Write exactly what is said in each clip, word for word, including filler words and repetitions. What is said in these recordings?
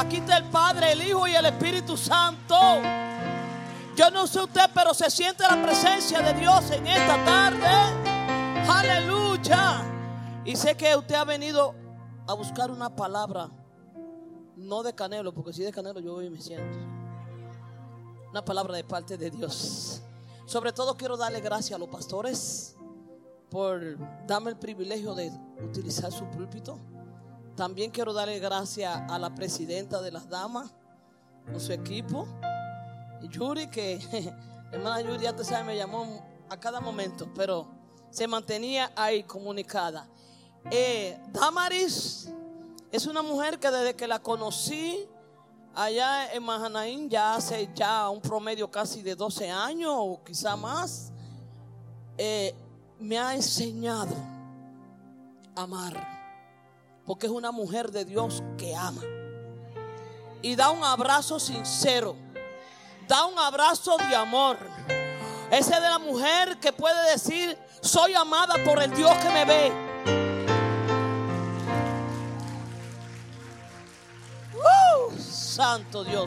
Aquí está el Padre, el Hijo y el Espíritu Santo. Yo no sé usted, pero se siente la presencia de Dios en esta tarde. Aleluya. Y sé que usted ha venido a buscar una palabra, no de Canelo, porque si de Canelo yo hoy me siento. Una palabra de parte de Dios. Sobre todo quiero darle gracias a los pastores por darme el privilegio de utilizar su púlpito. También quiero darle gracias a la presidenta de las damas con su equipo, Yuri, que hermana Yuri, ya te sabe, me llamó a cada momento, pero se mantenía ahí comunicada. eh, Damaris es una mujer que desde que la conocí allá en Mahanaim, ya hace ya un promedio casi de doce años o quizá más, eh, me ha enseñado a amar, porque es una mujer de Dios que ama y da un abrazo sincero, da un abrazo de amor. Esa es de la mujer que puede decir: soy amada por el Dios que me ve. ¡Uh! Santo Dios.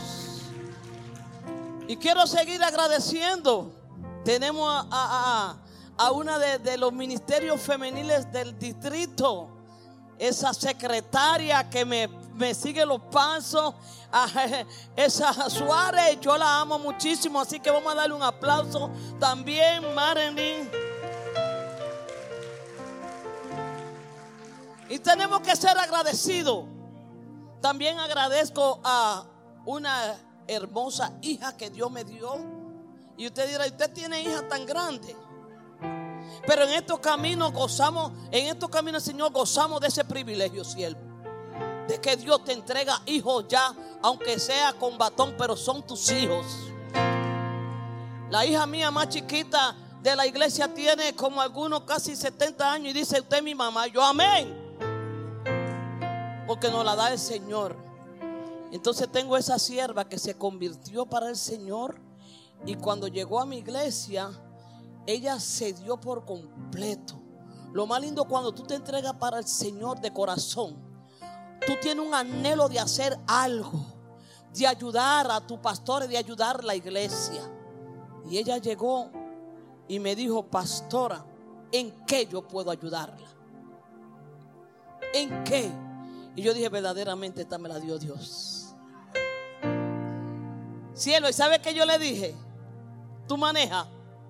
Y quiero seguir agradeciendo. Tenemos a, a, a una de, de los ministerios femeniles del distrito, esa secretaria que me, me sigue los pasos, a esa Suárez. Yo la amo muchísimo, así que vamos a darle un aplauso también, Marilyn. Y tenemos que ser agradecidos. También agradezco a una hermosa hija que Dios me dio. Y usted dirá: usted tiene hija tan grande. Pero en estos caminos gozamos, en estos caminos, Señor, gozamos de ese privilegio, siervo, de que Dios te entrega hijos ya, aunque sea con batón, pero son tus hijos. La hija mía más chiquita de la iglesia tiene como algunos casi setenta años y dice: usted es mi mamá. Yo, amén, porque nos la da el Señor. Entonces tengo esa sierva que se convirtió para el Señor, y cuando llegó a mi iglesia, ella se dio por completo. Lo más lindo cuando tú te entregas para el Señor de corazón, tú tienes un anhelo de hacer algo, de ayudar a tu pastor, de ayudar a la iglesia. Y ella llegó y me dijo: pastora, ¿en qué yo puedo ayudarla? ¿En qué? Y yo dije: verdaderamente esta me la dio Dios. Cielo, ¿y sabe qué yo le dije? Tú manejas.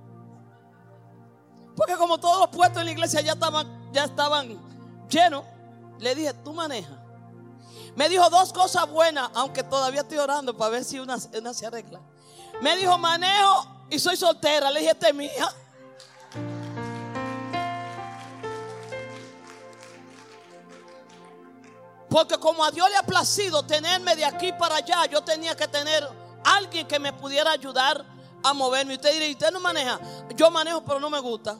Porque como todos los puestos en la iglesia ya estaban, ya estaban llenos, le dije: tú manejas. Me dijo dos cosas buenas, aunque todavía estoy orando para ver si una, una se arregla. Me dijo: manejo y soy soltera. Le dije: esta es mi hija. Porque como a Dios le ha placido tenerme de aquí para allá, yo tenía que tener alguien que me pudiera ayudar a moverme. Y usted dirá: ¿y usted no maneja? Yo manejo, pero no me gusta.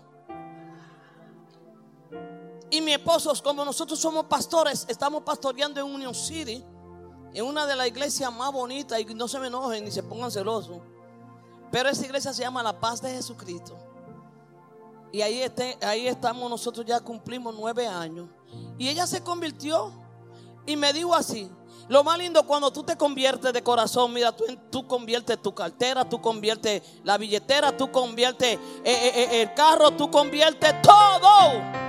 Y mi esposo, como nosotros somos pastores, estamos pastoreando en Union City, en una de las iglesias más bonitas. Y no se me enojen ni se pongan celosos, pero esa iglesia se llama La Paz de Jesucristo. Y ahí, este, ahí estamos nosotros, ya cumplimos nueve años. Y ella se convirtió y me dijo así: lo más lindo cuando tú te conviertes de corazón, mira, tú, tú conviertes tu cartera, tú conviertes la billetera, tú conviertes eh, eh, el carro, tú conviertes todo.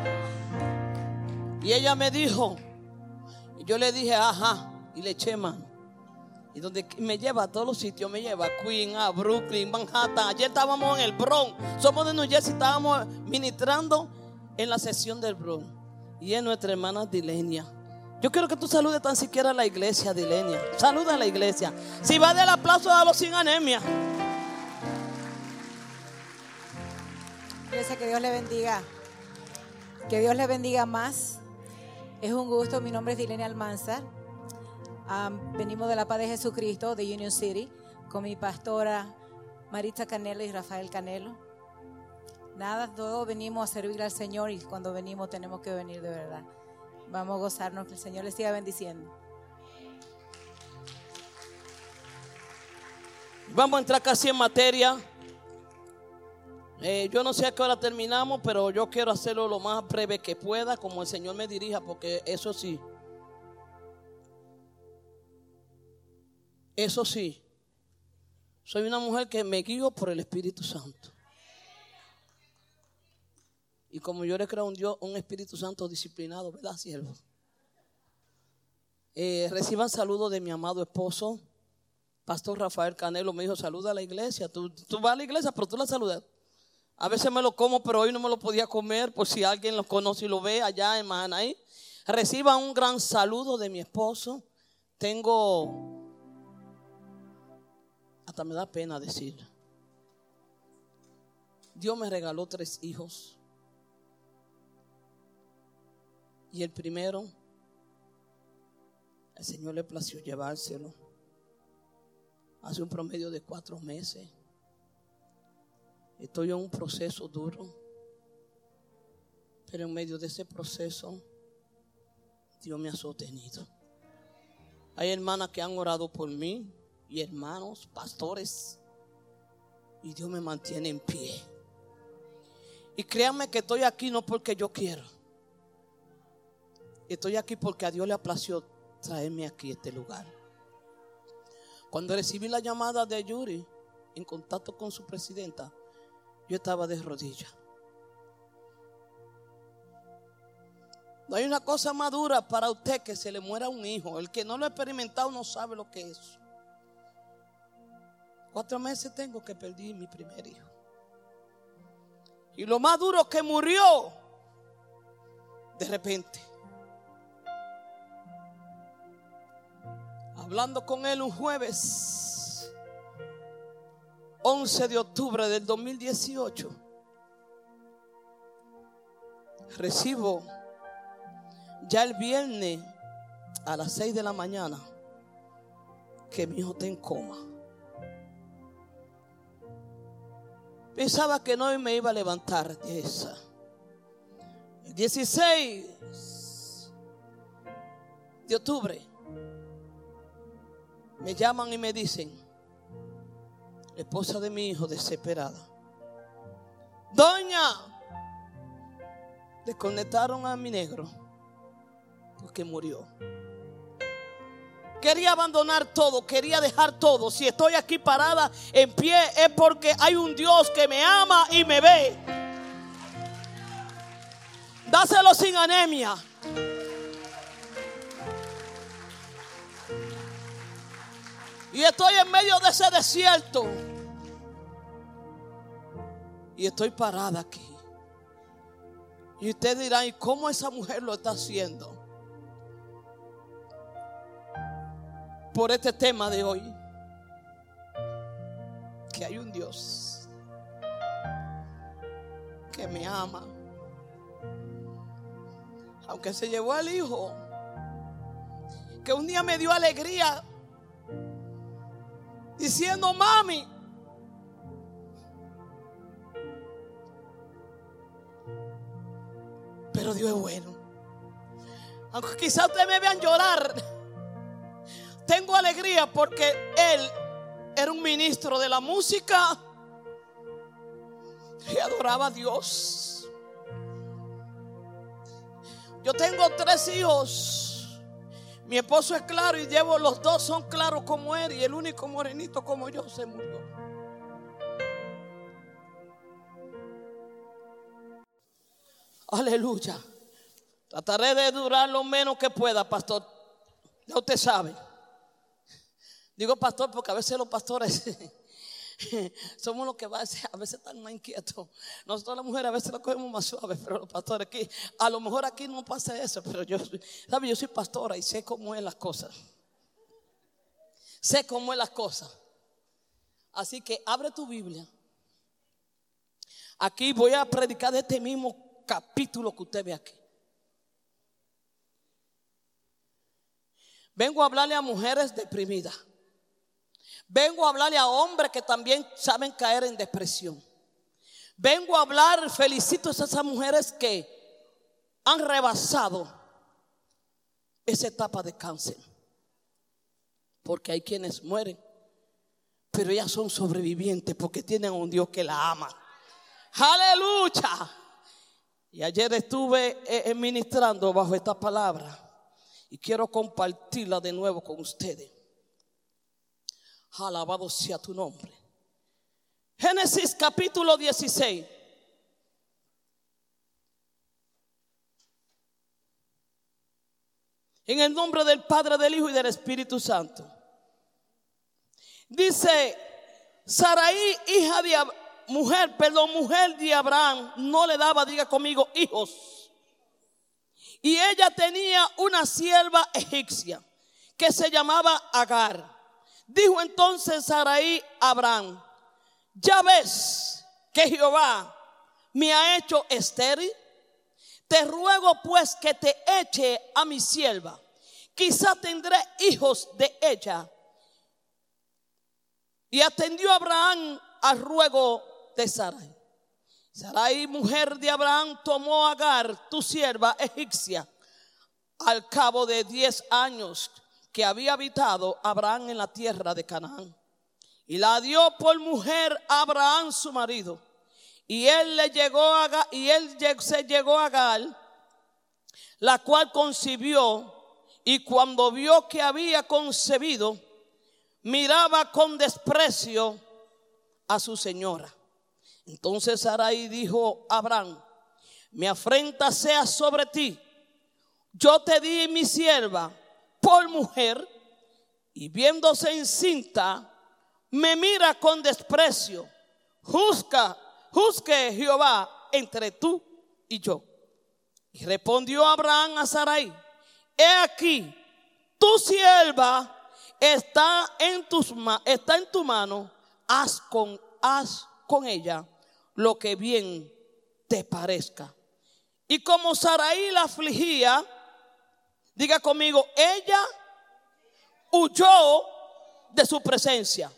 Y ella me dijo, y yo le dije: ajá, y le eché mano. Y donde me lleva a todos los sitios, me lleva a Queen, a Brooklyn, Manhattan. Ayer estábamos en el Bronx, somos de New Jersey, estábamos ministrando en la sesión del Bronx. Y es nuestra hermana Dilenia. Yo quiero que tú saludes tan siquiera a la iglesia, Dilenia. Saluda a la iglesia. Si va del aplauso, dalo sin anemia. Iglesia, que Dios le bendiga. Que Dios le bendiga más. Es un gusto. Mi nombre es Dilenia Almanzar. Um, venimos de La Paz de Jesucristo, de Union City, con mi pastora Maritza Canelo y Rafael Canelo. Nada, todos venimos a servir al Señor, y cuando venimos tenemos que venir de verdad. Vamos a gozarnos, que el Señor les siga bendiciendo. Vamos a entrar casi en materia. Eh, yo no sé a qué hora terminamos, pero yo quiero hacerlo lo más breve que pueda, como el Señor me dirija, porque eso sí, Eso sí, soy una mujer que me guío por el Espíritu Santo. Y como yo le creo a un Dios, un Espíritu Santo disciplinado, ¿verdad, siervo? Eh, reciban saludos de mi amado esposo, Pastor Rafael Canelo. Me dijo, saluda a la iglesia. Tú, tú vas a la iglesia, pero tú la saludas. A veces me lo como, pero hoy no me lo podía comer, por si alguien lo conoce y lo ve allá en Mahanaí. Reciban un gran saludo de mi esposo. Tengo, hasta me da pena decir, Dios me regaló tres hijos. Y el primero, el Señor le plació llevárselo hace un promedio de cuatro meses. Estoy en un proceso duro, pero en medio de ese proceso Dios me ha sostenido. Hay hermanas que han orado por mí y hermanos, pastores, y Dios me mantiene en pie. Y créanme que estoy aquí no porque yo quiero. Estoy aquí porque a Dios le plació traerme aquí a este lugar. Cuando recibí la llamada de Yuri en contacto con su presidenta, yo estaba de rodillas. No hay una cosa más dura para usted que se le muera un hijo. El que no lo ha experimentado no sabe lo que es. Cuatro meses tengo que perdí mi primer hijo. Y lo más duro que murió de repente. Hablando con él un jueves once de octubre del dos mil dieciocho, recibo ya el viernes a las seis de la mañana que mi hijo está en coma. Pensaba que no me iba a levantar de esa. El dieciséis de octubre me llaman y me dicen, la esposa de mi hijo desesperada, doña, desconectaron a mi negro porque murió. Quería abandonar todo, quería dejar todo. Si estoy aquí parada en pie es porque hay un Dios que me ama y me ve. Dáselo sin anemia. Y estoy en medio de ese desierto. Y estoy parada aquí. Y ustedes dirán, ¿y cómo esa mujer lo está haciendo? Por este tema de hoy. Que hay un Dios que me ama. Aunque se llevó al hijo, que un día me dio alegría diciendo, mami, pero Dios es bueno. Aunque quizás ustedes me vean llorar, tengo alegría porque él era un ministro de la música y adoraba a Dios. Yo tengo tres hijos. Mi esposo es claro y llevo los dos son claros como él, y el único morenito como yo se murió. Aleluya. Trataré de durar lo menos que pueda, pastor. Ya usted sabe. Digo pastor porque a veces los pastores somos los que a veces, a veces están más inquietos. Nosotros las mujeres a veces lo cogemos más suave, pero los pastores aquí, a lo mejor aquí no pasa eso, pero yo, ¿sabe? Yo soy pastora y sé cómo es las cosas. Sé cómo es las cosas. Así que abre tu Biblia. Aquí voy a predicar de este mismo capítulo que usted ve aquí. Vengo a hablarle a mujeres deprimidas. Vengo a hablarle a hombres que también saben caer en depresión. Vengo a hablar, felicito a esas mujeres que han rebasado esa etapa de cáncer. Porque hay quienes mueren, pero ellas son sobrevivientes porque tienen a un Dios que la ama. ¡Aleluya! Y ayer estuve eh, ministrando bajo esta palabra y quiero compartirla de nuevo con ustedes. Alabado sea tu nombre. Génesis capítulo dieciséis. En el nombre del Padre, del Hijo y del Espíritu Santo. Dice: Sarai, hija de Ab- mujer, perdón, mujer de Abraham, no le daba, diga conmigo, hijos. Y ella tenía una sierva egipcia que se llamaba Agar. Dijo entonces Sarai a Abraham: ya ves que Jehová me ha hecho estéril. Te ruego pues que te eche a mi sierva, quizá tendré hijos de ella. Y atendió Abraham al ruego de Sarai. Sarai, mujer de Abraham, tomó a Agar, tu sierva egipcia, al cabo de diez años que había habitado Abraham en la tierra de Canaán, y la dio por mujer a Abraham su marido. Y él le llegó a Agar, y él se llegó a Agar, la cual concibió, y cuando vio que había concebido, miraba con desprecio a su señora. Entonces Sarai dijo a Abraham: mi afrenta sea sobre ti. Yo te di mi sierva por mujer, y viéndose encinta, me mira con desprecio. Juzga, juzgue Jehová entre tú y yo. Y respondió Abraham a Sarai: he aquí, tu sierva está en tus ma- está en tu mano. Haz con, haz con ella lo que bien te parezca. Y como Sarai la afligía, diga conmigo, ella huyó de su presencia.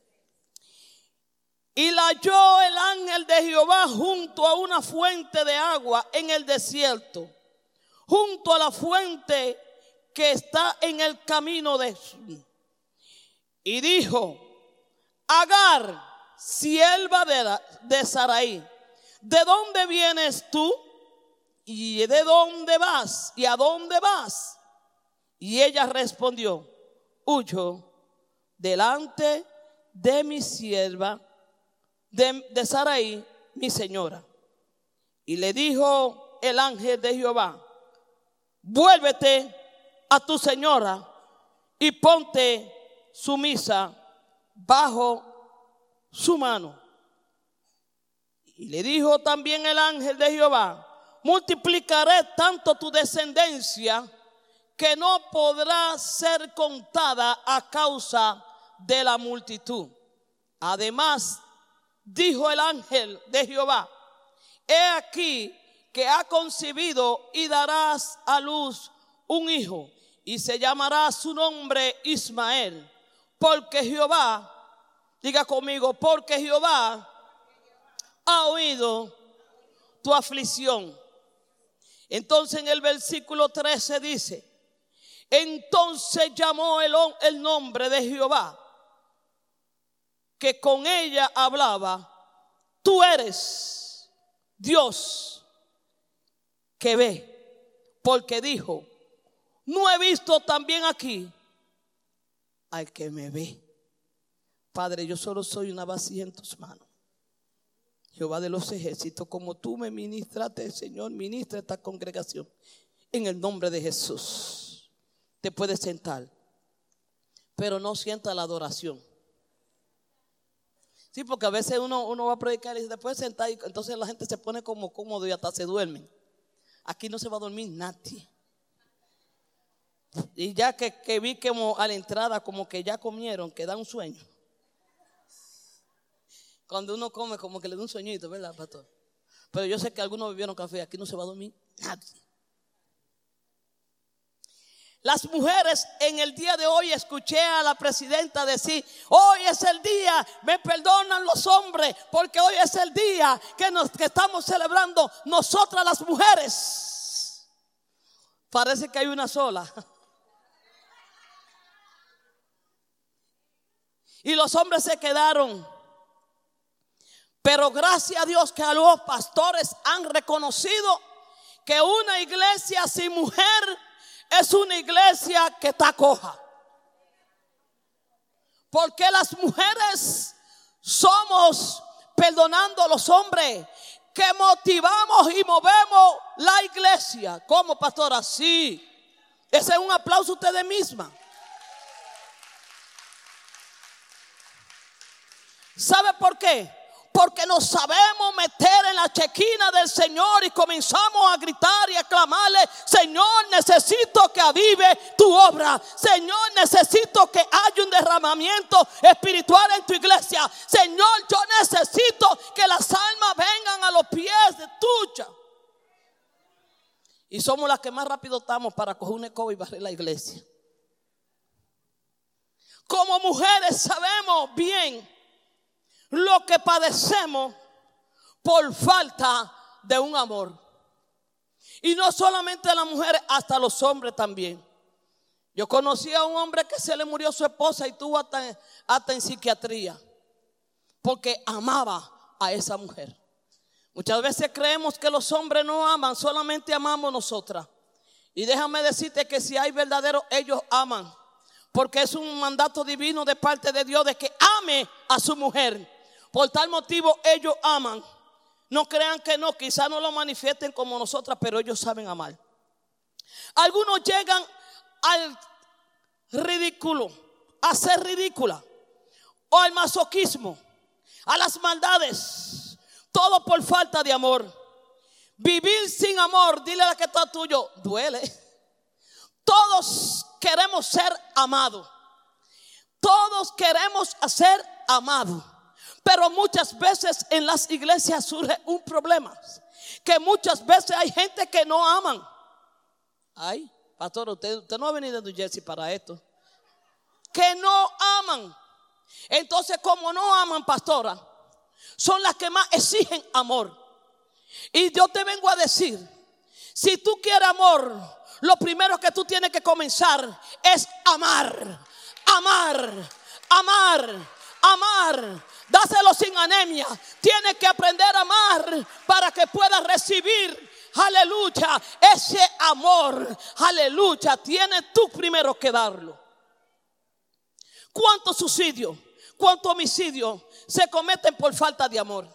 Y la halló el ángel de Jehová junto a una fuente de agua en el desierto, junto a la fuente que está en el camino de Shur. Y dijo: Agar, sierva de, la, de Sarai, ¿de dónde vienes tú? ¿Y de dónde vas? ¿Y a dónde vas? Y ella respondió: huyo delante de mi sierva, de, de Sarai, mi señora. Y le dijo el ángel de Jehová: vuélvete a tu señora y ponte sumisa bajo su mano. Y le dijo también el ángel de Jehová: multiplicaré tanto tu descendencia que no podrá ser contada a causa de la multitud. Además, dijo el ángel de Jehová: he aquí que ha concebido y darás a luz un hijo, y se llamará su nombre Ismael, porque Jehová, diga conmigo, porque Jehová ha oído tu aflicción. Entonces en el versículo trece dice: entonces llamó el, el nombre de Jehová que con ella hablaba: tú eres Dios que ve, porque dijo: no he visto también aquí al que me ve. Padre, yo solo soy una vasija en tus manos. Jehová de los ejércitos, como tú me ministraste, Señor, ministra esta congregación en el nombre de Jesús. Te puedes sentar, pero no sienta la adoración. Sí, porque a veces uno, uno va a predicar y se puede sentar, y entonces la gente se pone como cómodo y hasta se duermen. Aquí no se va a dormir nadie. Y ya que, que vi que a la entrada como que ya comieron, que da un sueño. Cuando uno come como que le da un sueñito, ¿verdad, pastor? Pero yo sé que algunos bebieron café. Aquí no se va a dormir nadie. Las mujeres, en el día de hoy escuché a la presidenta decir: hoy es el día, me perdonan los hombres, porque hoy es el día que, nos, que estamos celebrando nosotras las mujeres. Parece que hay una sola. Y los hombres se quedaron. Pero gracias a Dios que a los pastores han reconocido que una iglesia sin mujer es una iglesia que está coja. ¿Por qué las mujeres somos, perdonando a los hombres, que motivamos y movemos la iglesia? ¿Cómo, pastora? Sí. Ese es un aplauso a ustedes mismas. ¿Sabe por qué? Porque nos sabemos meter en la chequina del Señor y comenzamos a gritar y a clamarle: Señor, necesito que avive tu obra. Señor, necesito que haya un derramamiento espiritual en tu iglesia. Señor, yo necesito que las almas vengan a los pies de tuya. Y somos las que más rápido estamos para coger una escoba y barrer la iglesia. Como mujeres sabemos bien lo que padecemos por falta de un amor. Y no solamente las mujeres, hasta los hombres también. Yo conocí a un hombre que se le murió su esposa y tuvo hasta, hasta en psiquiatría, porque amaba a esa mujer. Muchas veces creemos que los hombres no aman, solamente amamos nosotras. Y déjame decirte que si hay verdaderos, ellos aman, porque es un mandato divino de parte de Dios de que ame a su mujer. Por tal motivo ellos aman. No crean que no, quizás no lo manifiesten como nosotras, pero ellos saben amar. Algunos llegan al ridículo, a ser ridícula, o al masoquismo, a las maldades, todo por falta de amor. Vivir sin amor, dile a la que está tuyo, duele. Todos queremos ser amados. Todos queremos ser amados. Pero muchas veces en las iglesias surge un problema, que muchas veces hay gente que no aman. Ay, pastor, usted, usted no ha venido de New Jersey para esto. Que no aman. Entonces, como no aman, pastora, son las que más exigen amor. Y yo te vengo a decir, si tú quieres amor, lo primero que tú tienes que comenzar es amar. Amar, amar, amar. Dáselo sin anemia. Tienes que aprender a amar para que puedas recibir, aleluya, ese amor. Aleluya, tienes tú primero que darlo. ¿Cuántos suicidios, cuántos homicidios se cometen por falta de amor?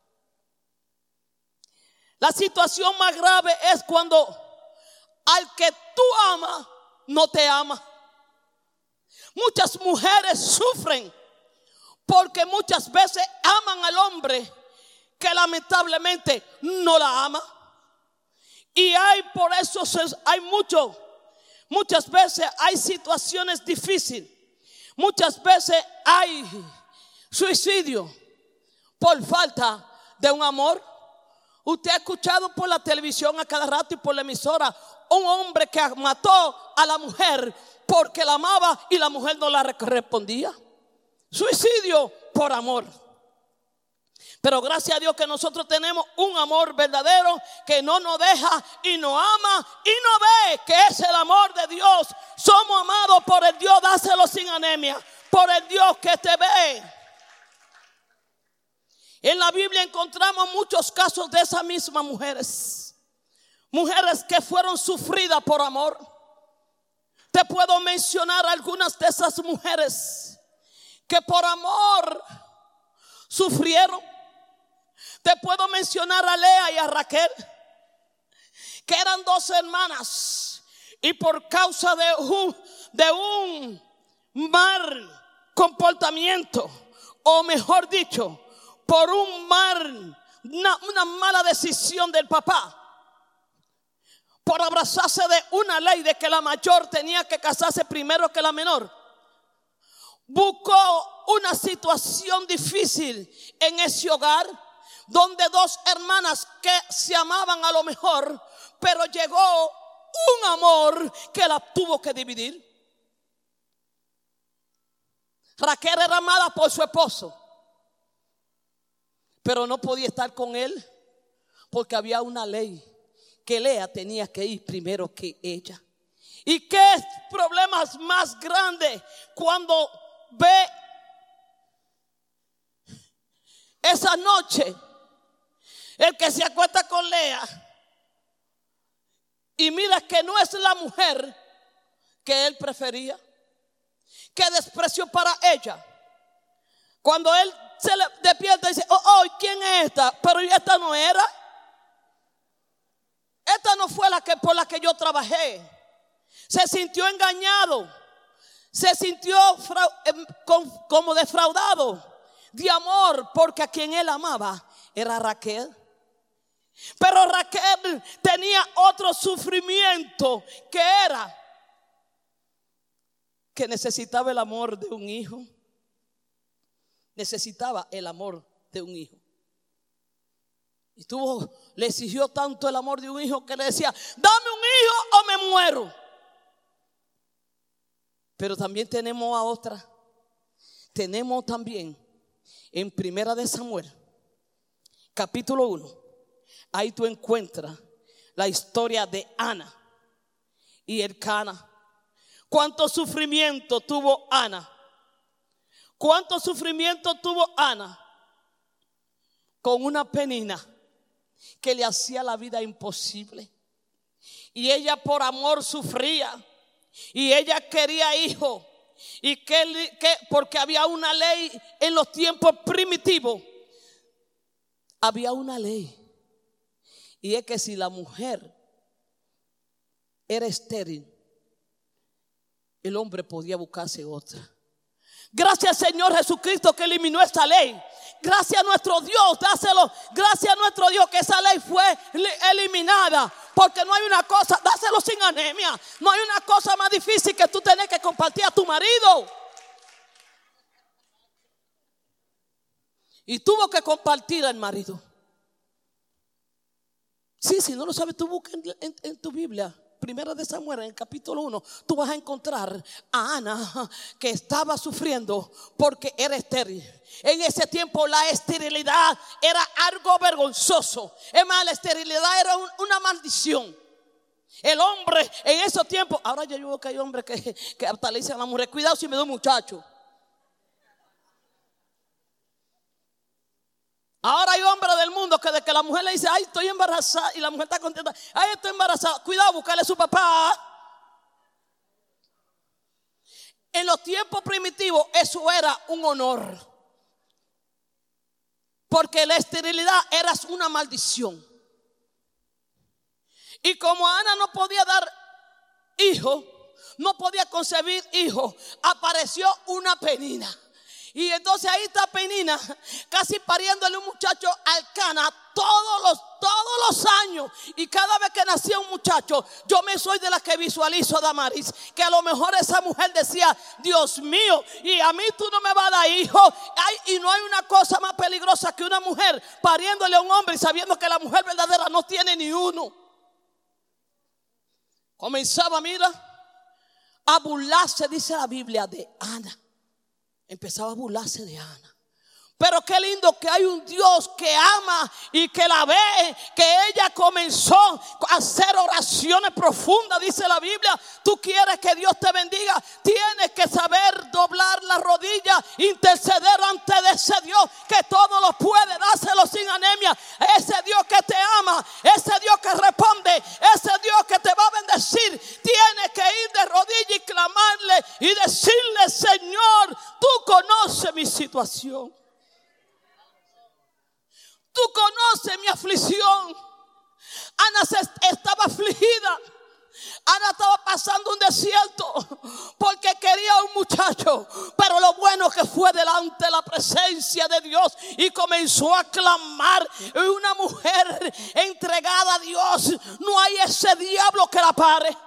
La situación más grave es cuando al que tú amas no te ama. Muchas mujeres sufren porque muchas veces aman al hombre que lamentablemente no la ama. Y hay por eso hay mucho, muchas veces hay situaciones difíciles. Muchas veces hay suicidio por falta de un amor. Usted ha escuchado por la televisión a cada rato y por la emisora un hombre que mató a la mujer porque la amaba y la mujer no la respondía. Suicidio por amor. Pero gracias a Dios que nosotros tenemos un amor verdadero que no nos deja y nos ama y nos ve, que es el amor de Dios. Somos amados por el Dios, dáselo sin anemia, por el Dios que te ve. En la Biblia encontramos muchos casos de esas mismas mujeres. Mujeres que fueron sufridas por amor. Te puedo mencionar algunas de esas mujeres que por amor sufrieron. Te puedo mencionar a Lea y a Raquel, que eran dos hermanas, y por causa de un, de un mal comportamiento, o mejor dicho, por un mal, una, una mala decisión del papá, por abrazarse de una ley de que la mayor tenía que casarse primero que la menor, buscó una situación difícil en ese hogar, donde dos hermanas que se amaban a lo mejor, pero llegó un amor que la tuvo que dividir. Raquel era amada por su esposo, pero no podía estar con él porque había una ley que Lea tenía que ir primero que ella. ¿Y qué problemas más grandes cuando ve esa noche el que se acuesta con Lea y mira que no es la mujer que él prefería, que despreció para ella? Cuando él se le despierta y dice, oh, oh, ¿quién es esta? Pero esta no era. Esta no fue la que por la que yo trabajé. Se sintió engañado. Se sintió como defraudado de amor, porque a quien él amaba era Raquel. Pero Raquel tenía otro sufrimiento, que era que necesitaba el amor de un hijo. Necesitaba el amor de un hijo. Y tuvo, le exigió tanto el amor de un hijo que le decía, dame un hijo o me muero. Pero también tenemos a otra. Tenemos también en Primera de Samuel, capítulo uno. Ahí tú encuentras la historia de Ana y Elcana. ¿Cuánto sufrimiento tuvo Ana? ¿Cuánto sufrimiento tuvo Ana? Con una penina que le hacía la vida imposible. Y ella por amor sufría. Y ella quería hijo. Y que, que porque había una ley en los tiempos primitivos. Había una ley. Y es que si la mujer era estéril, el hombre podía buscarse otra. Gracias Señor Jesucristo que eliminó esta ley. Gracias a nuestro Dios, dáselo. Gracias a nuestro Dios que esa ley fue eliminada. Porque no hay una cosa, dáselo sin anemia. No hay una cosa más difícil que tú tener que compartir a tu marido. Y tuvo que compartir al marido. Sí, si no lo sabes, tú busca en, en, en tu Biblia. Primera de Samuel, en el capítulo uno, tú vas a encontrar a Ana que estaba sufriendo porque era estéril. En ese tiempo la esterilidad era algo vergonzoso. Es más, la esterilidad era un, una maldición. El hombre en esos tiempos, ahora yo veo que hay hombres que, que hasta le dicen a la mujer, cuidado si me da un muchacho. Ahora hay hombres del mundo que de que la mujer le dice, ay, estoy embarazada, y la mujer está contenta, ay, estoy embarazada, cuidado, buscarle a su papá. En los tiempos primitivos eso era un honor, porque la esterilidad era una maldición. Y como Ana no podía dar hijo, no podía concebir hijo, apareció una penina. Y entonces ahí está Penina, casi pariéndole un muchacho a Elcana todos los, todos los años. Y cada vez que nacía un muchacho, yo me soy de las que visualizo a Damaris, que a lo mejor esa mujer decía, Dios mío, y a mí tú no me vas a dar hijo. Ay, y no hay una cosa más peligrosa que una mujer pariéndole a un hombre y sabiendo que la mujer verdadera no tiene ni uno. Comenzaba, mira, a burlarse, dice la Biblia, de Ana. Empezaba a burlarse de Ana. Pero qué lindo que hay un Dios que ama y que la ve, que ella comenzó a hacer oraciones profundas, dice la Biblia. Tú quieres que Dios te bendiga, tienes que saber doblar la rodilla, interceder ante de ese Dios que todo lo puede, dáselo sin anemia. Ese Dios que te ama, ese Dios que responde, ese Dios que te va a bendecir. Tienes que ir de rodillas y clamarle y decirle, Señor, tú conoces mi situación. Tú conoces mi aflicción. Ana se estaba afligida. Ana estaba pasando un desierto porque quería un muchacho. Pero lo bueno que fue delante de la presencia de Dios y comenzó a clamar. Una mujer entregada a Dios, no hay ese diablo que la pare.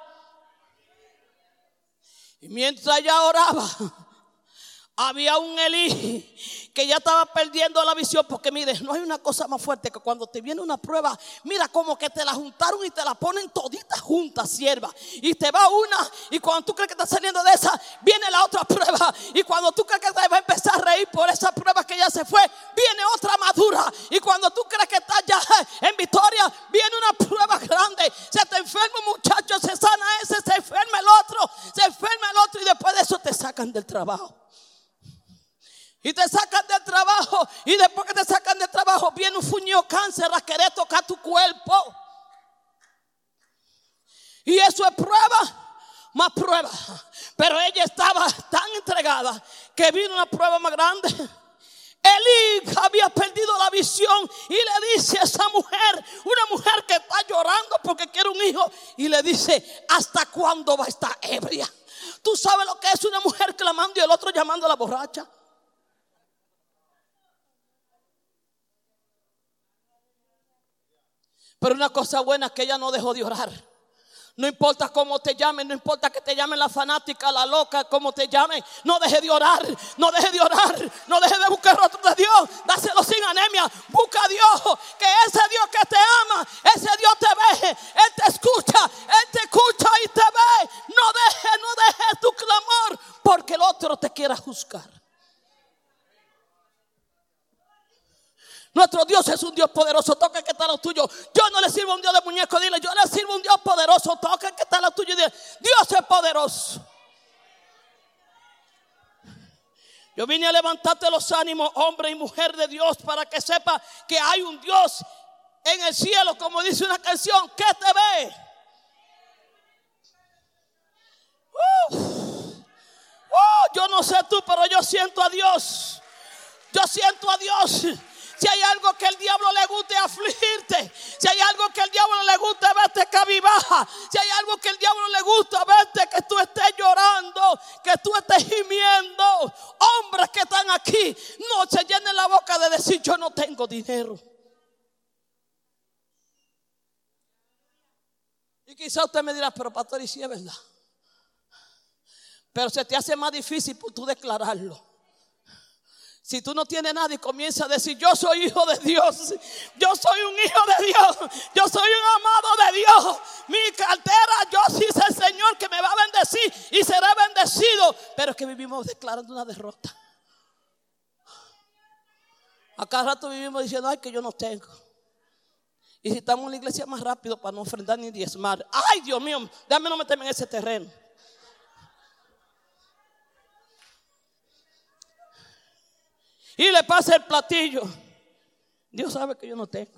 Y mientras ella oraba, había un Elí que ya estaba perdiendo la visión. Porque mire, no hay una cosa más fuerte que cuando te viene una prueba. Mira, como que te la juntaron y te la ponen toditas juntas, sierva. Y te va una, y cuando tú crees que estás saliendo de esa, viene la otra prueba. Y cuando tú crees que te va a empezar a reír por esa prueba que ya se fue, viene otra madura. Y cuando tú crees que estás ya en victoria, viene una prueba grande. Se te enferma un muchacho, se sana ese, se enferma el otro, se enferma el otro. Y después de eso te sacan del trabajo. Y te sacan del trabajo. Y después que te sacan del trabajo, viene un fuñido cáncer a querer tocar tu cuerpo. Y eso es prueba, más prueba. Pero ella estaba tan entregada que vino una prueba más grande. Elí había perdido la visión y le dice a esa mujer, una mujer que está llorando porque quiere un hijo, y le dice: ¿hasta cuándo va a estar ebria? ¿Tú sabes lo que es una mujer clamando y el otro llamando a la borracha? Pero una cosa buena es que ella no dejó de orar. No importa cómo te llamen, no importa que te llamen la fanática, la loca, como te llamen, no deje de orar, no deje de orar, no deje de buscar el rostro de Dios, dáselo sin anemia, busca a Dios, que ese Dios que te ama, ese Dios te ve, Él te escucha, Él te escucha y te ve. No deje, no deje tu clamor, porque el otro te quiera juzgar. Nuestro Dios es un Dios poderoso. Toca que está lo tuyo. Yo no le sirvo a un Dios de muñeco. Dile: yo le sirvo a un Dios poderoso. Toca que está lo tuyo y dile: Dios es poderoso. Yo vine a levantarte los ánimos, hombre y mujer de Dios, para que sepa que hay un Dios en el cielo, como dice una canción, que te ve. Uh, uh, yo no sé tú, pero yo siento a Dios. Yo siento a Dios. Si hay algo que el diablo le guste, afligirte. Si hay algo que el diablo le guste, verte cabibaja. Si hay algo que el diablo le gusta, verte que tú estés llorando, que tú estés gimiendo. Hombres que están aquí, no se llenen la boca de decir: yo no tengo dinero. Y quizá usted me dirá: pero pastor, y si es verdad. Pero se te hace más difícil por tú declararlo. Si tú no tienes nada y comienzas a decir: yo soy hijo de Dios, yo soy un hijo de Dios, yo soy un amado de Dios, mi cartera, yo sí sé el Señor que me va a bendecir y seré bendecido. Pero es que vivimos declarando una derrota. A cada rato vivimos diciendo: ay, que yo no tengo. Y si estamos en la iglesia, más rápido para no ofrendar ni diezmar. Ay, Dios mío, déjame no meterme en ese terreno. Y le pasa el platillo. Dios sabe que yo no tengo.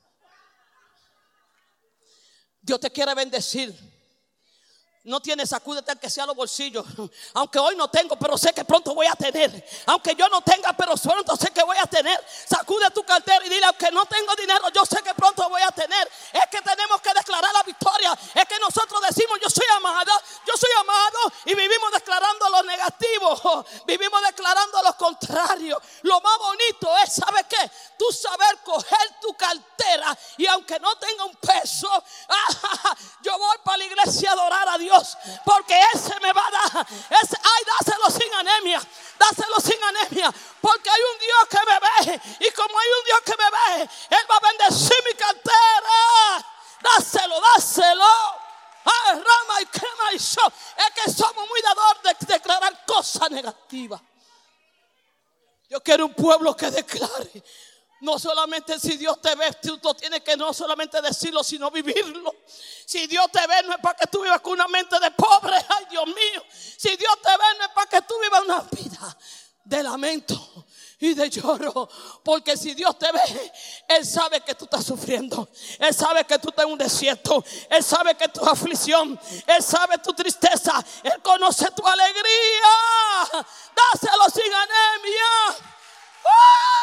Dios te quiere bendecir. No tienes, sacúdete aunque sea los bolsillos. Aunque hoy no tengo, pero sé que pronto voy a tener. Aunque yo no tenga, pero pronto sé que voy a tener. Sacude tu cartera y dile: aunque no tengo dinero, yo sé que pronto voy a tener. Es que tenemos que declarar la victoria. Es que nosotros decimos: yo soy amada, yo soy amado. Y vivimos declarando lo negativo. Vivimos declarando lo contrario. Lo más bonito es, ¿sabes qué? Tú saber coger tu cartera y aunque no tenga un peso, yo voy para la iglesia a adorar a Dios. Porque ese me va a dar. Ese, ay, dáselo sin anemia. Dáselo sin anemia. Porque hay un Dios que me ve. Y como hay un Dios que me ve, Él va a bendecir mi cartera. Dáselo, dáselo. Ay, rama y quema y so. Es que somos muy dadores de declarar cosas negativas. Yo quiero un pueblo que declare. No solamente si Dios te ve, tú, tú tienes que no solamente decirlo, sino vivirlo. Si Dios te ve, no es para que tú vivas con una mente de pobre. Ay, Dios mío. Si Dios te ve, no es para que tú vivas una vida de lamento y de lloro. Porque si Dios te ve, Él sabe que tú estás sufriendo. Él sabe que tú estás en un desierto. Él sabe que tu aflicción. Él sabe tu tristeza. Él conoce tu alegría. Dáselo sin anemia. ¡Oh!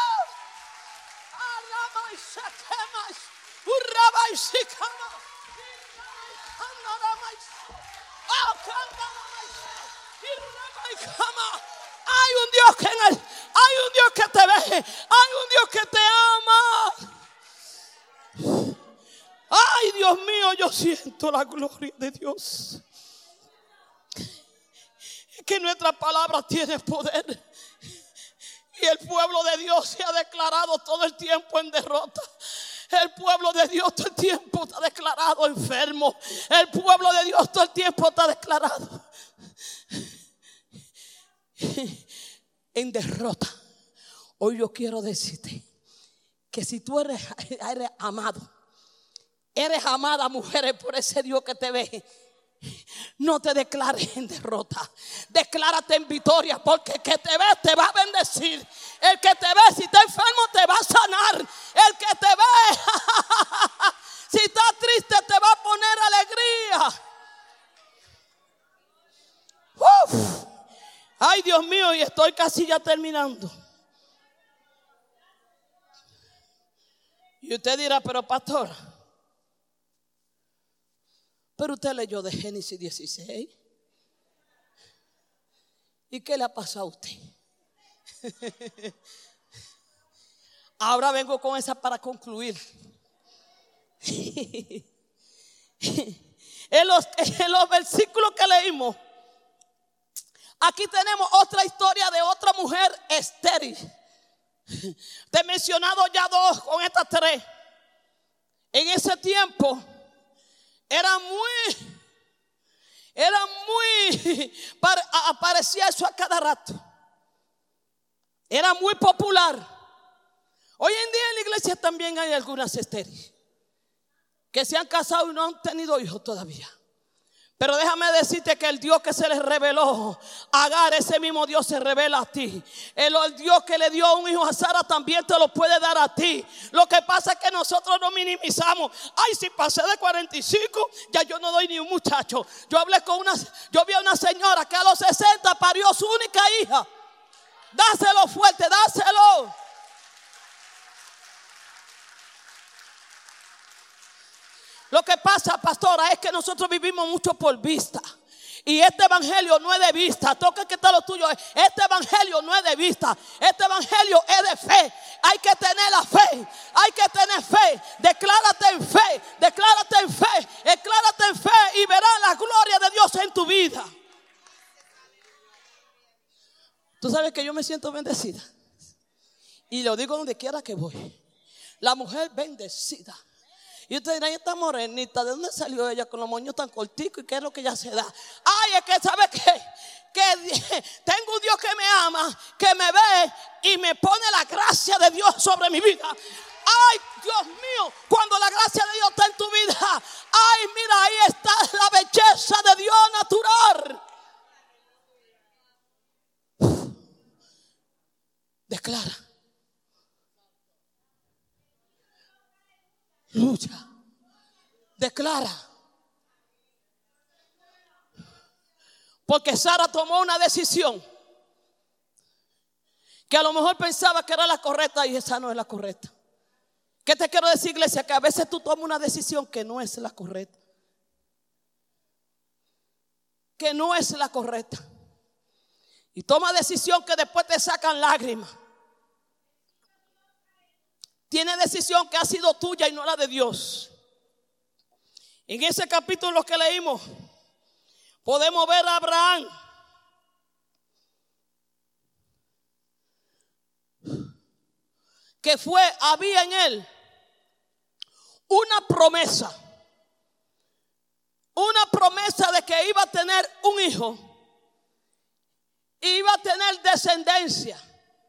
Hay un Dios que en él, hay un Dios que te ve, hay un Dios que te ama. Ay, Dios mío, yo siento la gloria de Dios. Es que nuestra palabra tiene poder. Y el pueblo de Dios se ha declarado todo el tiempo en derrota. El pueblo de Dios todo el tiempo está declarado enfermo. El pueblo de Dios todo el tiempo está declarado en derrota. Hoy yo quiero decirte que si tú eres, eres amado, eres amada, mujeres, por ese Dios que te ve, no te declares en derrota. Declárate en victoria, porque el que te ve te va a bendecir. El que te ve, si está enfermo, te va a sanar. El que te ve, si está triste, te va a poner alegría. Uf. Ay, Dios mío, y estoy casi ya terminando. usted dirá, pero pastor, pero usted leyó de Génesis dieciséis. ¿Y qué le ha pasado a usted? Ahora vengo con esa para concluir. En los, en los versículos que leímos, aquí tenemos otra historia de otra mujer estéril. Te he mencionado ya dos, con estas tres. En ese tiempo era muy, era muy, aparecía eso a cada rato. Era muy popular. Hoy en día en la iglesia también hay algunas estériles que se han casado y no han tenido hijos todavía. Pero déjame decirte que el Dios que se les reveló a Agar, ese mismo Dios se revela a ti. El, el Dios que le dio un hijo a Sara también te lo puede dar a ti. Lo que pasa es que nosotros no minimizamos. Ay, si pasé de cuarenta y cinco, ya yo no doy ni un muchacho. Yo hablé con una, yo vi a una señora que a los sesenta parió su única hija. Dáselo fuerte, dáselo. Lo que pasa, pastora, es que nosotros vivimos mucho por vista. Y este evangelio no es de vista. Toca que está lo tuyo. Este evangelio no es de vista. Este evangelio es de fe. Hay que tener la fe. Hay que tener fe. Declárate en fe. Declárate en fe. Declárate en fe y verás la gloria de Dios en tu vida. Tú sabes que yo me siento bendecida. Y lo digo donde quiera que voy. La mujer bendecida. Y usted dirá, esta morenita, ¿de dónde salió ella con los moños tan corticos? ¿Y qué es lo que ella se da? Ay, es que sabe que, que tengo un Dios que me ama, que me ve y me pone la gracia de Dios sobre mi vida. Ay, Dios mío, cuando la gracia de Dios está en tu vida, ay, mira, ahí está la belleza de Dios natural. Uf. Declara. Lucha, declara. Porque Sara tomó una decisión que a lo mejor pensaba que era la correcta y esa no es la correcta. ¿Qué te quiero decir, iglesia? Que a veces tú tomas una decisión que no es la correcta. Que no es la correcta. Y toma decisión que después te sacan lágrimas. Tiene decisión que ha sido tuya y no la de Dios. En ese capítulo que leímos, podemos ver a Abraham. Que fue, había en él una promesa. Una promesa de que iba a tener un hijo. Iba a tener descendencia.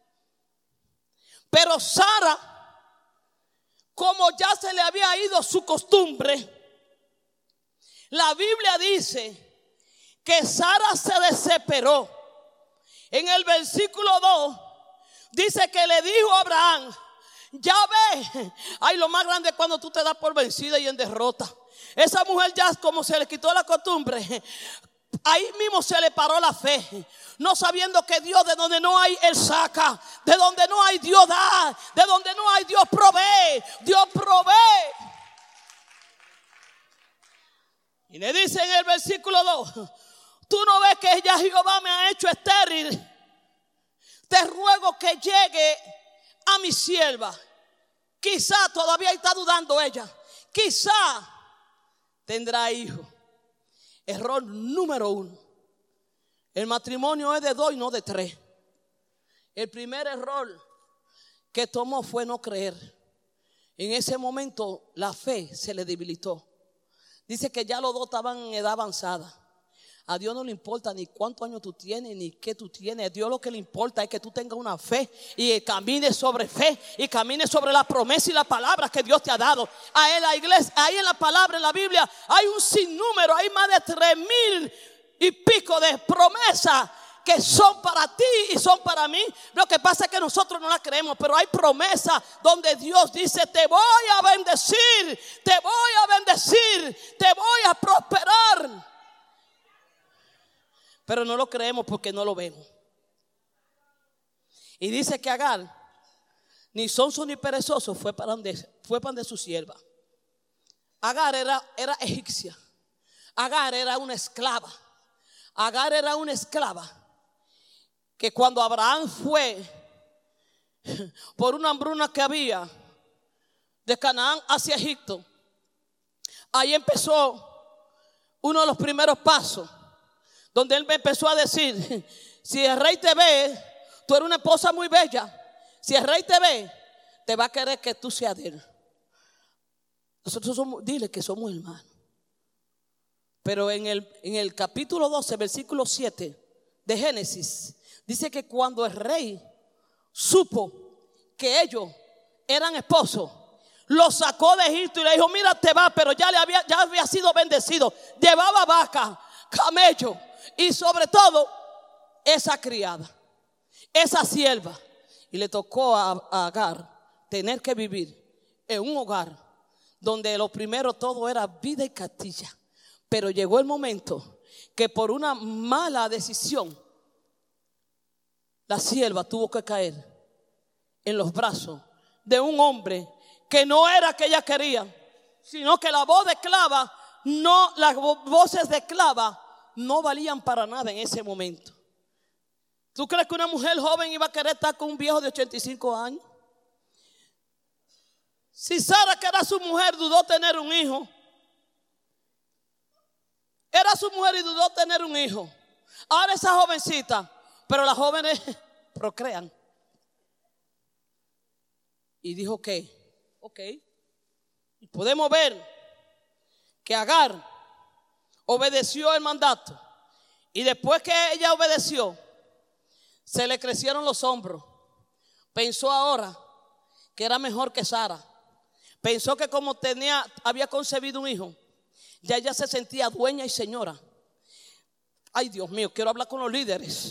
Pero Sara, como ya se le había ido su costumbre, la Biblia dice que Sara se desesperó. En el versículo dos dice que le dijo a Abraham, ya ve, ay, lo más grande es cuando tú te das por vencida y en derrota. Esa mujer ya como se le quitó la costumbre, ahí mismo se le paró la fe. No sabiendo que Dios, de donde no hay, Él saca. De donde no hay, Dios da. De donde no hay, Dios provee. Dios provee. Y le dice en el versículo dos, tú no ves que ya Jehová me ha hecho estéril. Te ruego que llegue a mi sierva. Quizá todavía está dudando ella. Quizá tendrá hijo. Error número uno. El matrimonio es de dos y no de tres. El primer error que tomó fue no creer. En ese momento la fe se le debilitó. Dice que ya los dos estaban en edad avanzada. A Dios no le importa ni cuántos años tú tienes ni qué tú tienes. A Dios lo que le importa es que tú tengas una fe y camines sobre fe y camines sobre la promesa y la palabra que Dios te ha dado. Ahí en la iglesia, ahí en la palabra, en la Biblia, hay un sinnúmero, hay más de tres mil y pico de promesas que son para ti y son para mí. Lo que pasa es que nosotros no las creemos, pero hay promesas donde Dios dice: te voy a bendecir, te voy a bendecir, te voy a prosperar. Pero no lo creemos porque no lo vemos. Y dice que Agar ni sonso ni perezoso, fue para donde, fue para donde su sierva. Agar era, era egipcia. Agar era una esclava. Agar era una esclava que cuando Abraham fue por una hambruna que había de Canaán hacia Egipto, ahí empezó uno de los primeros pasos, donde él me empezó a decir: si el rey te ve, tú eres una esposa muy bella. Si el rey te ve, te va a querer que tú seas de él. Nosotros somos, dile que somos hermanos. Pero en el, en el capítulo doce, versículo siete de Génesis, dice que cuando el rey supo que ellos eran esposos, lo sacó de Egipto y le dijo: mira, te va, pero ya, le había, ya había sido bendecido. Llevaba vaca, camello y sobre todo esa criada, esa sierva. Y le tocó a, a Agar tener que vivir en un hogar donde lo primero todo era vida y castilla. Pero llegó el momento que por una mala decisión la sierva tuvo que caer en los brazos de un hombre que no era que ella quería, sino que la voz de esclava, no, las voces de esclava no valían para nada en ese momento. ¿Tú crees que una mujer joven iba a querer estar con un viejo de ochenta y cinco años? Si Sara, que era su mujer, dudó tener un hijo, era su mujer y dudó tener un hijo. Ahora esa jovencita, pero las jóvenes procrean. Y dijo que, ok, y podemos ver que Agar obedeció el mandato. Y después que ella obedeció, se le crecieron los hombros. Pensó ahora que era mejor que Sara. Pensó que como tenía, había concebido un hijo, ya ella se sentía dueña y señora. Ay, Dios mío, quiero hablar con los líderes.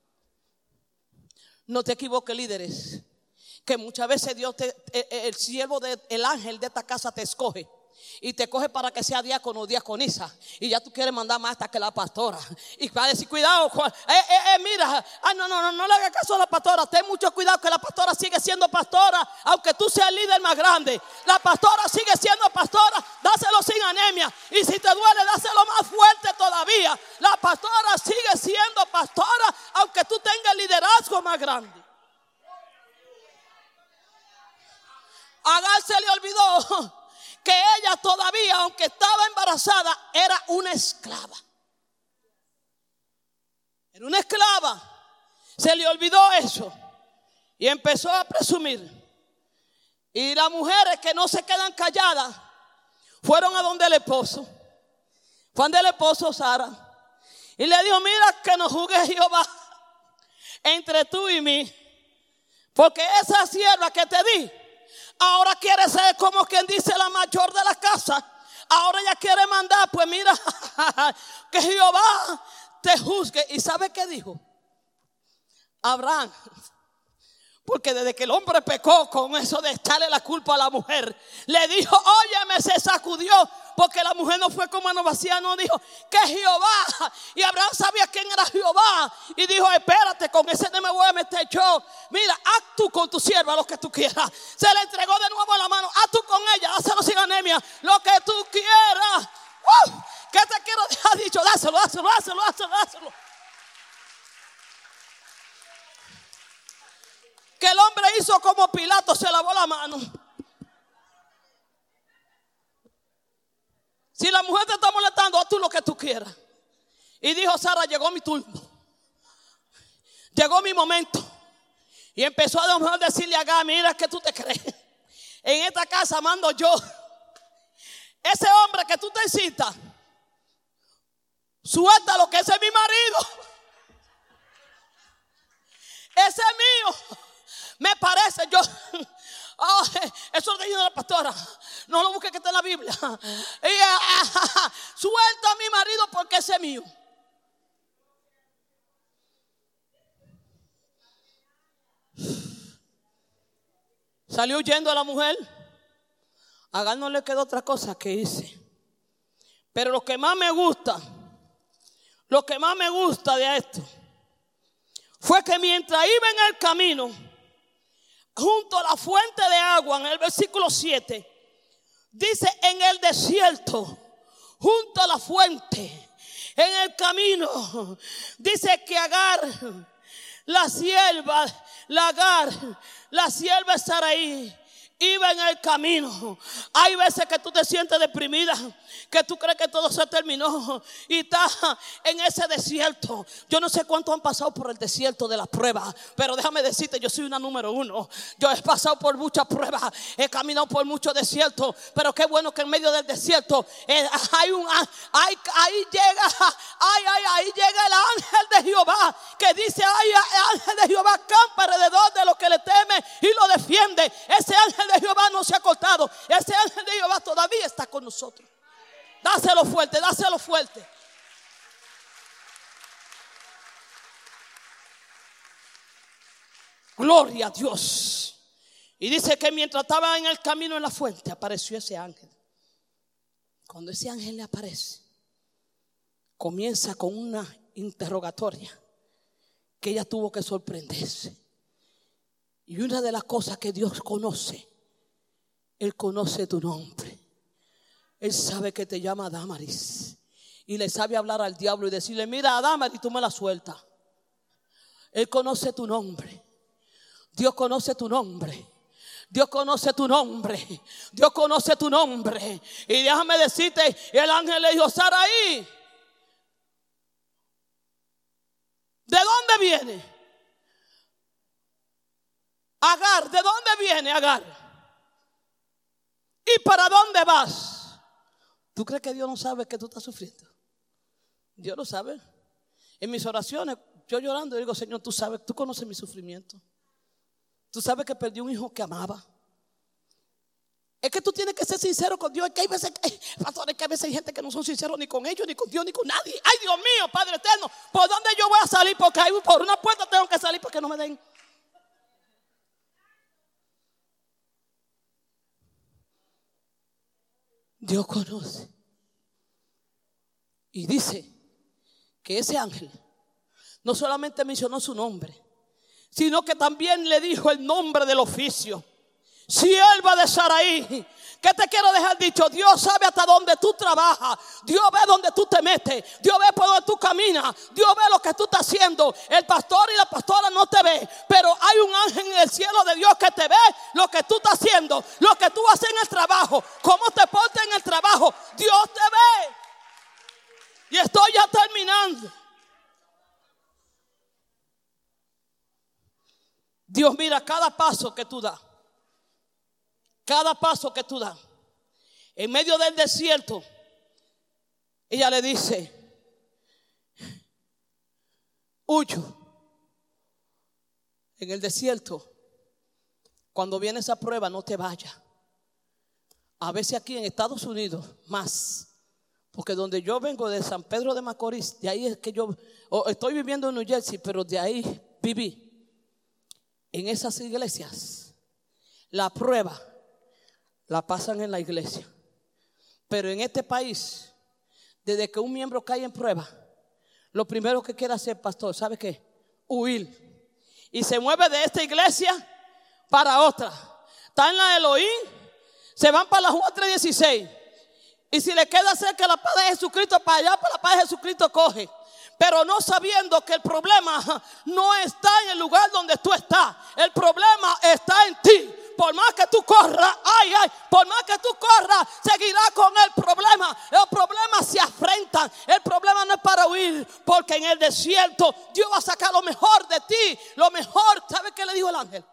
No te equivoques, líderes, que muchas veces Dios te, el, el siervo de, el ángel de esta casa te escoge y te coge para que sea diácono o diaconisa, y ya tú quieres mandar más hasta que la pastora. Y va a decir: cuidado, eh, eh, eh, mira, ay, no, no, no, no le hagas caso a la pastora. Ten mucho cuidado, que la pastora sigue siendo pastora, aunque tú seas el líder más grande. La pastora sigue siendo pastora. Dáselo sin anemia, y si te duele, dáselo más fuerte todavía. La pastora sigue siendo pastora, aunque tú tengas el liderazgo más grande. Agar se le olvidó que ella todavía, aunque estaba embarazada, era una esclava. Era una esclava. Se le olvidó eso y empezó a presumir. Y las mujeres que no se quedan calladas fueron a donde el esposo. Fue donde el esposo Sara y le dijo: mira, que nos juzgue Jehová entre tú y mí, porque esa sierva que te di ahora quiere ser como quien dice la mayor de la casa. Ahora ella quiere mandar. Pues mira, que Jehová te juzgue. ¿Y sabe qué dijo Abraham? Porque desde que el hombre pecó con eso de echarle la culpa a la mujer, le dijo: óyeme, se sacudió, porque la mujer no fue como mano vacía, no dijo que Jehová. Y Abraham sabía quién era Jehová y dijo: espérate, con ese no me voy a meter yo. Mira, haz tú con tu sierva lo que tú quieras. Se le entregó de nuevo la mano: haz tú con ella, hazlo sin anemia, lo que tú quieras. ¡Uh! ¿Qué te quiero dejar dicho? Dáselo, dáselo, dáselo, dáselo, dáselo. Que el hombre hizo como Pilato, se lavó la mano. Si la mujer te está molestando, haz tú lo que tú quieras. Y dijo Sara: llegó mi turno, llegó mi momento. Y empezó a decirle a Agar: mira, ¿qué tú te crees? En esta casa mando yo. Ese hombre que tú te incitas, suéltalo, que ese es mi marido. Ese es mío. Me parece, yo, oh, eso lo está diciendo la pastora. No lo busques, que está en la Biblia. Y, uh, suelta a mi marido porque ese es mío. Salió huyendo a la mujer. A Agar no le quedó otra cosa que irse. Pero lo que más me gusta, lo que más me gusta de esto, fue que mientras iba en el camino, junto a la fuente de agua, en el versículo siete, dice: en el desierto, junto a la fuente, en el camino, dice que Agar, la sierva, la Agar, la sierva de Sarai, iba en el camino. Hay veces que tú te sientes deprimida, que tú crees que todo se terminó y estás en ese desierto. Yo no sé cuántos han pasado por el desierto de las pruebas, pero déjame decirte, yo soy una número uno. Yo he pasado por muchas pruebas, he caminado por muchos desiertos, pero qué bueno que en medio del desierto eh, hay un hay, ahí llega ay, ay, ahí llega el ángel de Jehová, que dice: ay, el ángel de Jehová campa alrededor de los que le temen y lo defiende. Ese ángel de Jehová no se ha cortado. Ese ángel de Jehová todavía está con nosotros. Dáselo fuerte, dáselo fuerte. Gloria a Dios. Y dice que mientras estaba en el camino en la fuente, apareció ese ángel. Cuando ese ángel le aparece, comienza con una interrogatoria que ella tuvo que sorprenderse. Y una de las cosas que Dios conoce, Él conoce tu nombre. Él sabe que te llama Damaris. Y le sabe hablar al diablo y decirle: mira, Damaris, tú me la sueltas. Él conoce tu nombre. Dios conoce tu nombre. Dios conoce tu nombre. Dios conoce tu nombre. Y déjame decirte, el ángel le dijo: Sarai, ¿de dónde viene? Agar, ¿de dónde viene Agar? ¿Y para dónde vas? ¿Tú crees que Dios no sabe que tú estás sufriendo? Dios lo sabe. En mis oraciones, yo llorando, digo: Señor, tú sabes, tú conoces mi sufrimiento. Tú sabes que perdí un hijo que amaba. Es que tú tienes que ser sincero con Dios. Es que hay veces, eh, pastores, que hay veces hay gente que no son sinceros ni con ellos, ni con Dios, ni con nadie. Ay, Dios mío, Padre eterno, ¿por dónde yo voy a salir? Porque hay, por una puerta tengo que salir porque no me den. Dios conoce. Y dice que ese ángel no solamente mencionó su nombre, sino que también le dijo el nombre del oficio: sierva de Sarai. ¿Qué te quiero dejar dicho? Dios sabe hasta dónde tú trabajas. Dios ve dónde tú te metes. Dios ve por donde tú caminas. Dios ve lo que tú estás haciendo. El pastor y la pastora no te ve, pero hay un ángel en el cielo de Dios que te ve lo que tú estás haciendo, lo que tú haces en el trabajo, cómo te portas en el trabajo. Dios te ve. Y estoy ya terminando. Dios mira cada paso que tú das. Cada paso que tú das. En medio del desierto, ella le dice: huyo. En el desierto, cuando viene esa prueba, no te vayas. A veces aquí en Estados Unidos, más. Porque donde yo vengo, de San Pedro de Macorís, de ahí es que yo oh, estoy viviendo en New Jersey, pero de ahí viví. En esas iglesias, la prueba la pasan en la iglesia. Pero en este país, desde que un miembro cae en prueba, lo primero que quiere hacer, pastor, ¿sabe qué? Huir. Y se mueve de esta iglesia para otra. Está en la Elohim, se van para la Juan tres dieciséis. Y si le queda cerca la paz de Jesucristo, para allá, para la paz de Jesucristo coge. Pero no sabiendo que el problema no está en el lugar donde tú estás. El problema está en ti. Por más que tú corras, ay, ay, por más que tú corras, seguirás con el problema. Los problemas se afrentan. El problema no es para huir, porque en el desierto Dios va a sacar lo mejor de ti. Lo mejor, ¿sabes qué le dijo el ángel?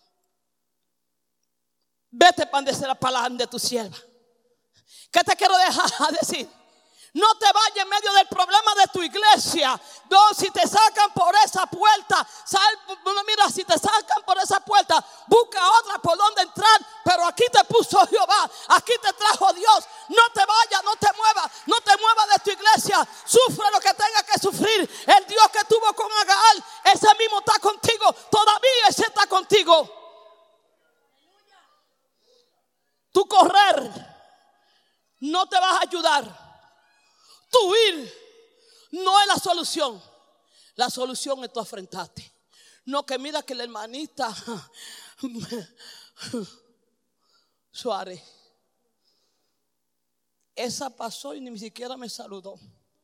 Vete para donde la palabra de tu sierva. ¿Qué te quiero dejar decir? No te vayas en medio del problema de tu iglesia. No, si te sacan por esa puerta, sal, mira, si te sacan por esa puerta, busca otra por donde entrar. Pero aquí te puso Jehová, aquí te trajo Dios. No te vayas, no te muevas, no te muevas de tu iglesia. Sufre lo que tenga que sufrir. El Dios que tuvo con Agar, ese mismo está contigo. Todavía ese está contigo. Tu correr no te vas a ayudar. Tu huir no es la solución. La solución es tu afrentarte. No que mira que la hermanita, Suárez. Esa pasó y ni siquiera me saludó.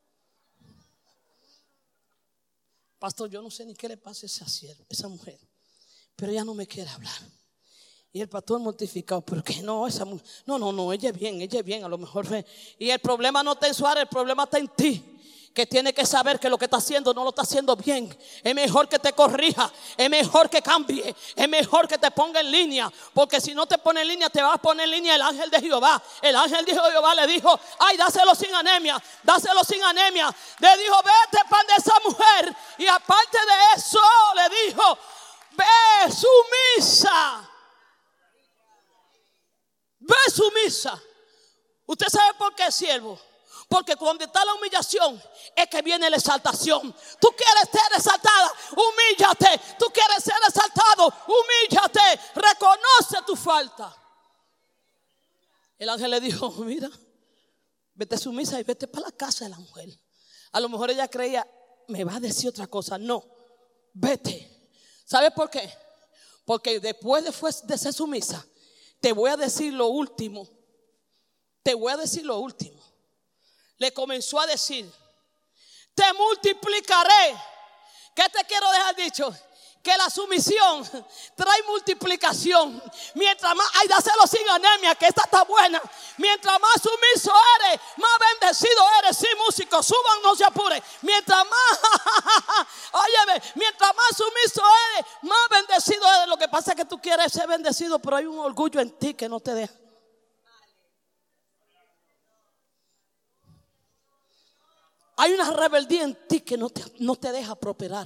Pastor, yo no sé ni qué le pasa a esa sierva, esa mujer, pero ella no me quiere hablar. Y el pastor mortificado, pero que no, esa mujer, no, no, no, ella es bien, ella es bien, a lo mejor. Y el problema no está en Suárez, el problema está en ti, que tiene que saber que lo que está haciendo no lo está haciendo bien. Es mejor que te corrija, es mejor que cambie, es mejor que te ponga en línea, porque si no te pone en línea te va a poner en línea el ángel de Jehová. El ángel de Jehová le dijo: ay, dáselo sin anemia, dáselo sin anemia. Le dijo: vete pan de esa mujer. Y aparte de eso le dijo: ve sumisa, ve sumisa. ¿Usted sabe por qué, siervo? Porque cuando está la humillación es que viene la exaltación. Tú quieres ser exaltada, humíllate. Tú quieres ser exaltado, humíllate. Reconoce tu falta. El ángel le dijo: mira, vete sumisa y vete para la casa de la mujer. A lo mejor ella creía: me va a decir otra cosa. No, vete. ¿Sabes por qué? Porque después de ser sumisa, te voy a decir lo último. Te voy a decir lo último. Le comenzó a decir: te multiplicaré. ¿Qué te quiero dejar dicho? Que la sumisión trae multiplicación. Mientras más, ay, dáselo sin anemia, que esta está buena. Mientras más sumiso eres, más bendecido eres. Sí, músicos, suban, no se apuren. Mientras más, óyeme, mientras más sumiso eres, más bendecido eres. Lo que pasa es que tú quieres ser bendecido, pero hay un orgullo en ti que no te deja. Hay una rebeldía en ti que no te, no te deja prosperar.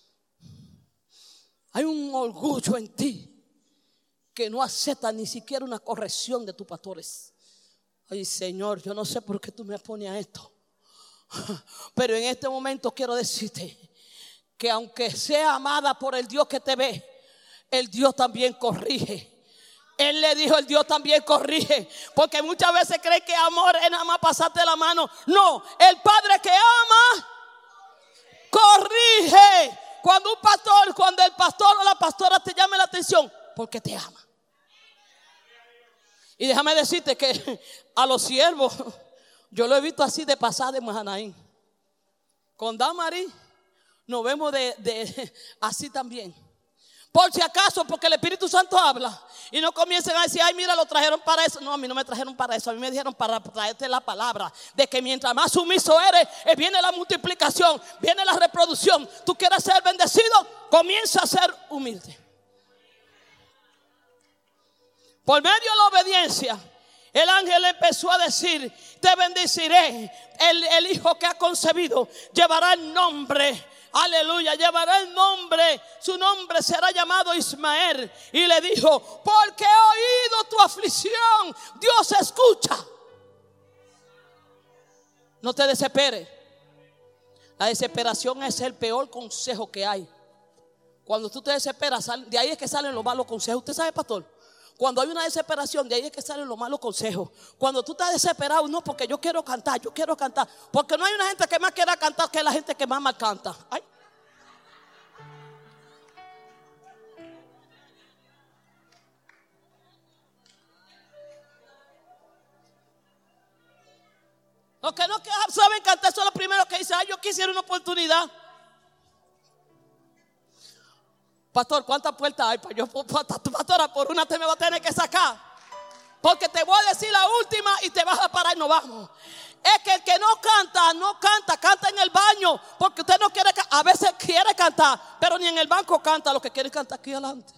Hay un orgullo en ti que no acepta ni siquiera una corrección de tus pastores. Ay, Señor, yo no sé por qué tú me pones a esto, pero en este momento quiero decirte que aunque sea amada por el Dios que te ve, el Dios también corrige. Él le dijo: el Dios también corrige. Porque muchas veces cree que amor es nada más pasarte la mano. No, el Padre que ama corrige. Cuando un pastor, cuando el pastor o la pastora te llame la atención, porque te ama. Y déjame decirte que a los siervos, yo lo he visto así de pasada en Mahanaín. Con Damari nos vemos de, de así también. Por si acaso, porque el Espíritu Santo habla y no comiencen a decir: ay, mira, lo trajeron para eso. No, a mí no me trajeron para eso. A mí me dijeron para traerte la palabra de que mientras más sumiso eres, viene la multiplicación, viene la reproducción. Tú quieres ser bendecido, comienza a ser humilde. Por medio de la obediencia, el ángel empezó a decir: te bendeciré. El, el hijo que ha concebido llevará el nombre, aleluya, llevará el nombre, su nombre será llamado Ismael. Y le dijo: porque he oído tu aflicción, Dios escucha. No te desesperes. La desesperación es el peor consejo que hay. Cuando tú te desesperas, de ahí es que salen los malos consejos. ¿Usted sabe, pastor? Cuando hay una desesperación, de ahí es que salen los malos consejos. Cuando tú estás desesperado: no, porque yo quiero cantar, yo quiero cantar. Porque no hay una gente que más quiera cantar que la gente que más mal canta. Ay. Los que no saben cantar son los primeros que dicen: ay, yo quisiera una oportunidad. Pastor, ¿cuántas puertas hay? Pues yo, pastora, por una te me va a tener que sacar. Porque te voy a decir la última y te vas a parar y nos vamos. Es que el que no canta, no canta, canta en el baño. Porque usted no quiere, a veces quiere cantar, pero ni en el banco canta. Lo que quiere cantar aquí adelante.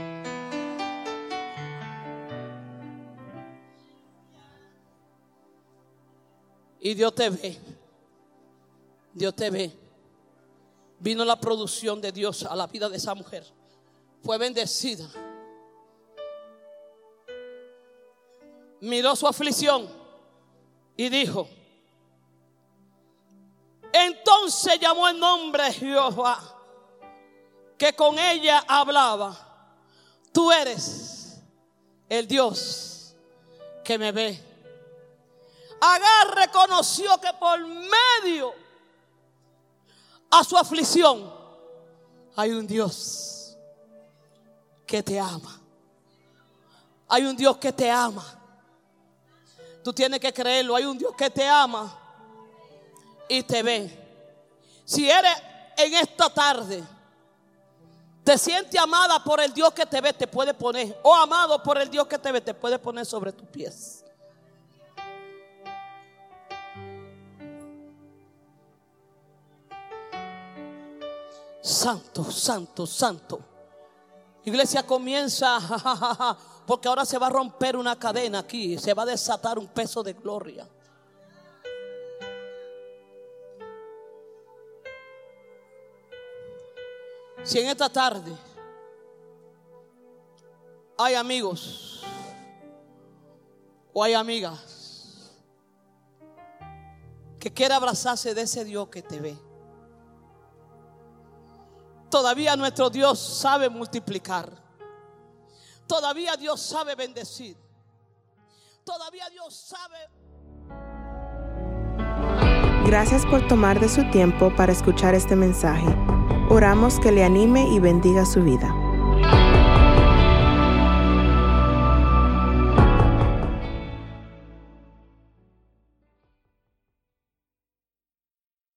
Y Dios te ve. Dios te ve. Vino la producción de Dios a la vida de esa mujer. Fue bendecida. Miró su aflicción y dijo: entonces llamó el nombre de Jehová que con ella hablaba: tú eres el Dios que me ve. Agar reconoció que por medio a su aflicción hay un Dios que te ama. Hay un Dios que te ama. Tú tienes que creerlo. Hay un Dios que te ama y te ve. Si eres en esta tarde, te sientes amada por el Dios que te ve, te puede poner, o amado por el Dios que te ve, te puede poner sobre tus pies. Santo, santo, santo. Iglesia, comienza, porque ahora se va a romper una cadena aquí, se va a desatar un peso de gloria. Si en esta tarde hay amigos o hay amigas que quieren abrazarse de ese Dios que te ve, todavía nuestro Dios sabe multiplicar. Todavía Dios sabe bendecir. Todavía Dios sabe. Gracias por tomar de su tiempo para escuchar este mensaje. Oramos que le anime y bendiga su vida.